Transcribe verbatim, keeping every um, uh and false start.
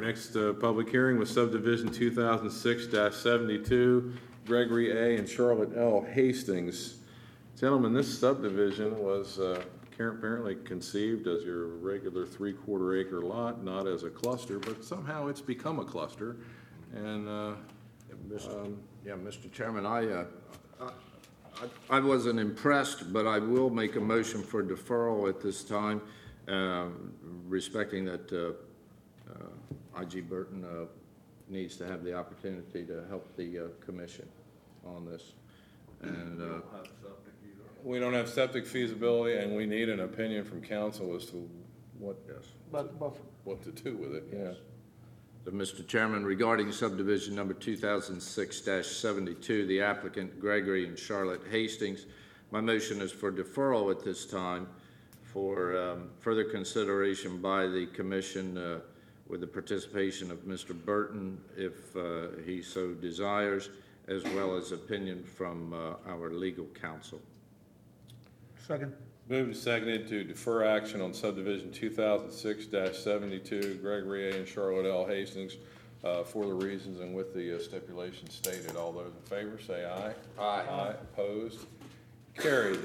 next uh, public hearing was subdivision two thousand six seventy-two, Gregory A. and Charlotte L. Hastings. Gentlemen, this subdivision was uh, apparently conceived as your regular three-quarter acre lot, not as a cluster, but somehow it's become a cluster. And uh, Um, Yeah, Mister Chairman, I, uh, I, I wasn't impressed, but I will make a motion for deferral at this time, um, respecting that uh, uh, I G Burton uh, needs to have the opportunity to help the uh, commission on this. And uh, we don't have septic feasibility, and we need an opinion from council as to what, yes. But buffer. what to do with it, yeah. So, Mister Chairman, regarding subdivision number two thousand six seventy-two, the applicant Gregory and Charlotte Hastings, my motion is for deferral at this time for um, further consideration by the commission uh, with the participation of Mister Burton, if uh, he so desires, as well as opinion from uh, our legal counsel. Second. Moved and seconded to defer action on subdivision two thousand six seventy-two, Gregory A. and Charlotte L. Hastings, uh, for the reasons and with the uh, stipulations stated. All those in favor say aye. Aye. Aye. Opposed? Carried.